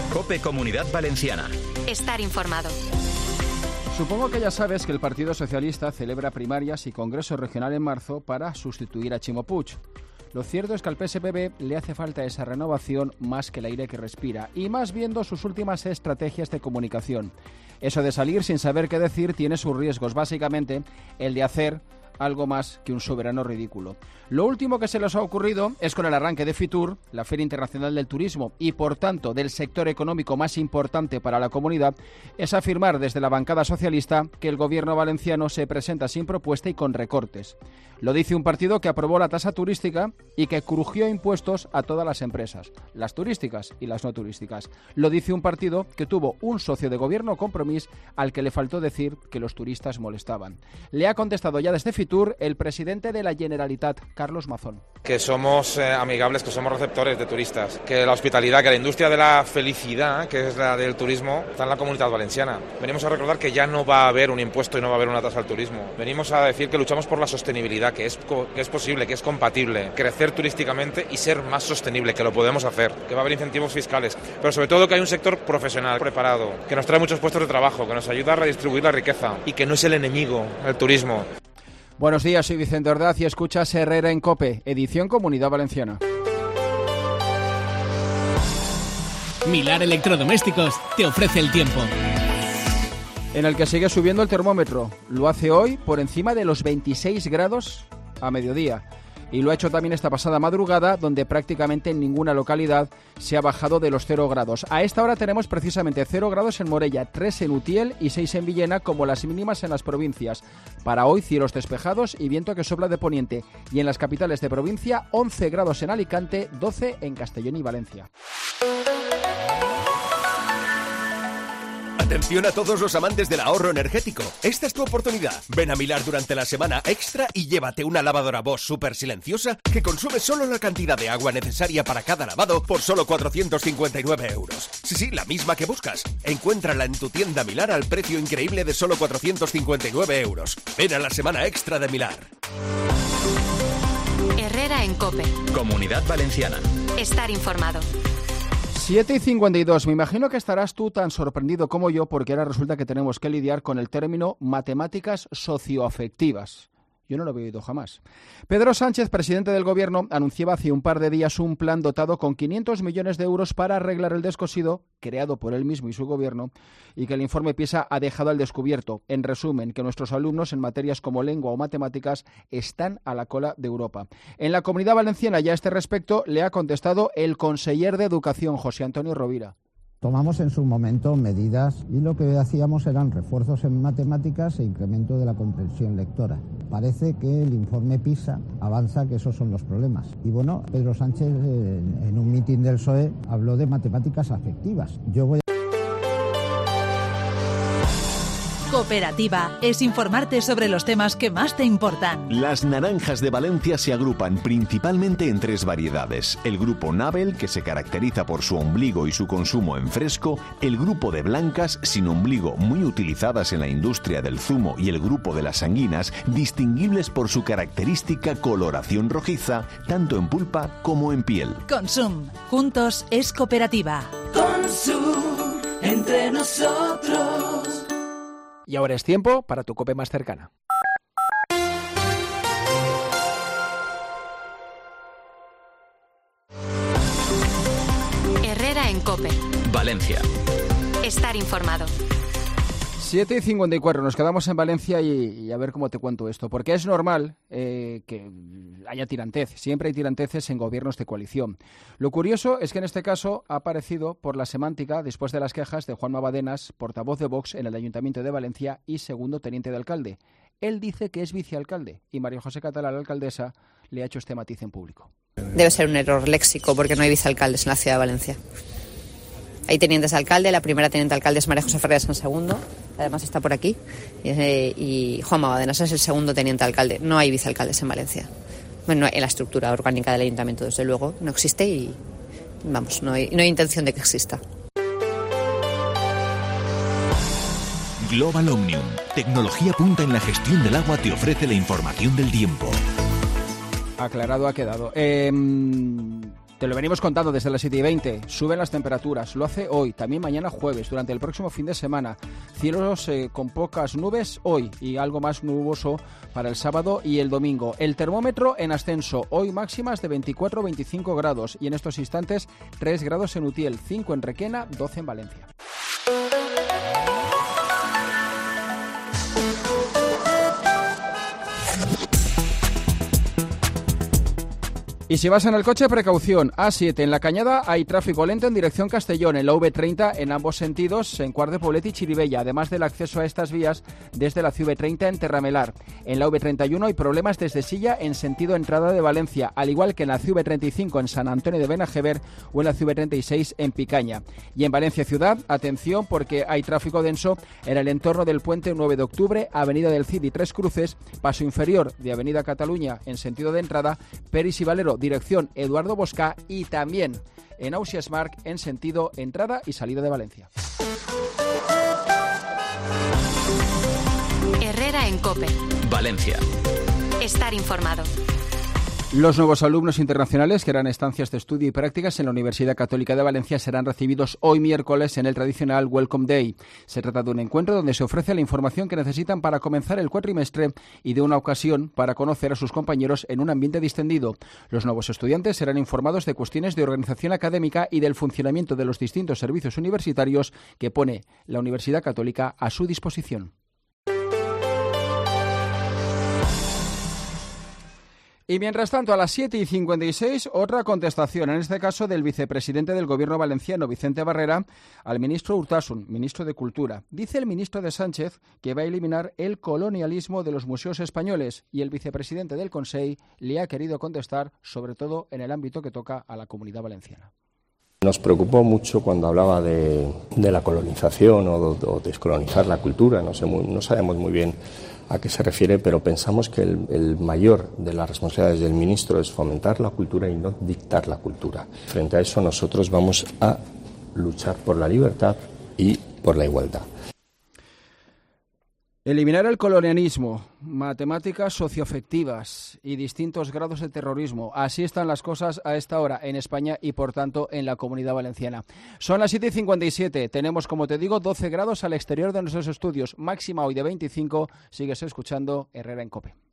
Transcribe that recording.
COPE Comunidad Valenciana. Estar informado. Supongo que ya sabes que el Partido Socialista celebra primarias y congreso regional en marzo para sustituir a Ximo Puig. Lo cierto es que al PSPB le hace falta esa renovación más que el aire que respira, y más viendo sus últimas estrategias de comunicación. Eso de salir sin saber qué decir tiene sus riesgos, básicamente el de hacer algo más que un soberano ridículo. Lo último que se les ha ocurrido es con el arranque de Fitur, la Feria Internacional del Turismo, y por tanto del sector económico más importante para la comunidad, es afirmar desde la bancada socialista que el gobierno valenciano se presenta sin propuesta y con recortes. Lo dice un partido que aprobó la tasa turística y que crujió impuestos a todas las empresas, las turísticas y las no turísticas. Lo dice un partido que tuvo un socio de gobierno, Compromís, al que le faltó decir que los turistas molestaban. Le ha contestado ya desde Fitur el presidente de la Generalitat, Carlos Mazón. Que somos amigables, que somos receptores de turistas, que la hospitalidad, que la industria de la felicidad, que es la del turismo, está en la Comunidad Valenciana. Venimos a recordar que ya no va a haber un impuesto y no va a haber una tasa al turismo. Venimos a decir que luchamos por la sostenibilidad, que es posible, que es compatible, crecer turísticamente y ser más sostenible, que lo podemos hacer, que va a haber incentivos fiscales, pero sobre todo que hay un sector profesional preparado, que nos trae muchos puestos de trabajo, que nos ayuda a redistribuir la riqueza y que no es el enemigo el turismo. Buenos días, soy Vicente Ordaz y escuchas Herrera en COPE, edición Comunidad Valenciana. Milar Electrodomésticos te ofrece el tiempo. En el que sigue subiendo el termómetro. Lo hace hoy por encima de los 26 grados a mediodía. Y lo ha hecho también esta pasada madrugada, donde prácticamente en ninguna localidad se ha bajado de los 0 grados. A esta hora tenemos precisamente 0 grados en Morella, 3 en Utiel y 6 en Villena, como las mínimas en las provincias. Para hoy, cielos despejados y viento que sopla de poniente. Y en las capitales de provincia, 11 grados en Alicante, 12 en Castellón y Valencia. Atención a todos los amantes del ahorro energético. Esta es tu oportunidad. Ven a Milar durante la semana extra y llévate una lavadora Bosch súper silenciosa que consume solo la cantidad de agua necesaria para cada lavado por solo 459 euros. Sí, la misma que buscas. Encuéntrala en tu tienda Milar al precio increíble de solo 459 euros. Ven a la semana extra de Milar. Herrera en COPE. Comunidad Valenciana. Estar informado. 7:52. Me imagino que estarás tú tan sorprendido como yo porque ahora resulta que tenemos que lidiar con el término matemáticas socioafectivas. Yo no lo había oído jamás. Pedro Sánchez, presidente del Gobierno, anunciaba hace un par de días un plan dotado con 500 millones de euros para arreglar el descosido creado por él mismo y su Gobierno y que el informe PISA ha dejado al descubierto. En resumen, que nuestros alumnos en materias como lengua o matemáticas están a la cola de Europa. En la Comunidad Valenciana ya a este respecto le ha contestado el conseller de Educación, José Antonio Rovira. Tomamos en su momento medidas y lo que hacíamos eran refuerzos en matemáticas e incremento de la comprensión lectora. Parece que el informe PISA avanza que esos son los problemas. Y bueno, Pedro Sánchez en un mitin del PSOE habló de matemáticas afectivas. Yo voy Cooperativa es informarte sobre los temas que más te importan. Las naranjas de Valencia se agrupan principalmente en 3 variedades. El grupo Nabel, que se caracteriza por su ombligo y su consumo en fresco, el grupo de blancas, sin ombligo, muy utilizadas en la industria del zumo, y el grupo de las sanguinas, distinguibles por su característica coloración rojiza, tanto en pulpa como en piel. Consum. Juntos es cooperativa. Consum. Entre nosotros. Y ahora es tiempo para tu COPE más cercana. Herrera en COPE. Valencia. Estar informado. 7:54, nos quedamos en Valencia y a ver cómo te cuento esto, porque es normal que haya tirantez, siempre hay tiranteces en gobiernos de coalición. Lo curioso es que en este caso ha aparecido por la semántica después de las quejas de Juanma Badenas, portavoz de Vox en el Ayuntamiento de Valencia y segundo teniente de alcalde. Él dice que es vicealcalde y María José Catalá, la alcaldesa, le ha hecho este matiz en público. Debe ser un error léxico porque no hay vicealcaldes en la ciudad de Valencia. Hay tenientes de alcalde, la primera teniente de alcalde es María José Ferrer San Segundo, además está por aquí, y Juanma Badenas es el segundo teniente de alcalde. No hay vicealcaldes en Valencia. Bueno, en la estructura orgánica del ayuntamiento, desde luego, no existe y, vamos, no hay intención de que exista. Global Omnium, tecnología punta en la gestión del agua, te ofrece la información del tiempo. Aclarado ha quedado. Te lo venimos contando desde las 7:20. Suben las temperaturas. Lo hace hoy, también mañana jueves, durante el próximo fin de semana. Cielos con pocas nubes hoy y algo más nuboso para el sábado y el domingo. El termómetro en ascenso. Hoy máximas de 24-25 grados y en estos instantes 3 grados en Utiel, 5 en Requena, 12 en Valencia. Y si vas en el coche, precaución. A7, en la Cañada hay tráfico lento en dirección Castellón. En la V30, en ambos sentidos, en Cuart de Poblet y Chirivella, además del acceso a estas vías desde la CV30 en Terramelar. En la V31 hay problemas desde Silla en sentido entrada de Valencia, al igual que en la CV35 en San Antonio de Benajever o en la CV36 en Picaña. Y en Valencia Ciudad, atención porque hay tráfico denso en el entorno del puente 9 de octubre, Avenida del Cid y Tres Cruces, paso inferior de Avenida Cataluña en sentido de entrada, Peris y Valero, dirección Eduardo Bosca, y también en Ausias Marc en sentido entrada y salida de Valencia. Herrera en COPE. Valencia. Estar informado. Los nuevos alumnos internacionales que harán estancias de estudio y prácticas en la Universidad Católica de Valencia serán recibidos hoy miércoles en el tradicional Welcome Day. Se trata de un encuentro donde se ofrece la información que necesitan para comenzar el cuatrimestre y de una ocasión para conocer a sus compañeros en un ambiente distendido. Los nuevos estudiantes serán informados de cuestiones de organización académica y del funcionamiento de los distintos servicios universitarios que pone la Universidad Católica a su disposición. Y mientras tanto, a las 7:56, otra contestación, en este caso del vicepresidente del Gobierno valenciano, Vicente Barrera, al ministro Urtasun, ministro de Cultura. Dice el ministro de Sánchez que va a eliminar el colonialismo de los museos españoles y el vicepresidente del Consell le ha querido contestar, sobre todo en el ámbito que toca a la Comunidad Valenciana. Nos preocupó mucho cuando hablaba de la colonización o descolonizar la cultura, no sabemos muy bien a qué se refiere, pero pensamos que el mayor de las responsabilidades del ministro es fomentar la cultura y no dictar la cultura. Frente a eso nosotros vamos a luchar por la libertad y por la igualdad. Eliminar el colonialismo, matemáticas socioafectivas y distintos grados de terrorismo. Así están las cosas a esta hora en España y, por tanto, en la Comunidad Valenciana. Son las 7:57. Tenemos, como te digo, 12 grados al exterior de nuestros estudios. Máxima hoy de 25. Sigues escuchando Herrera en COPE.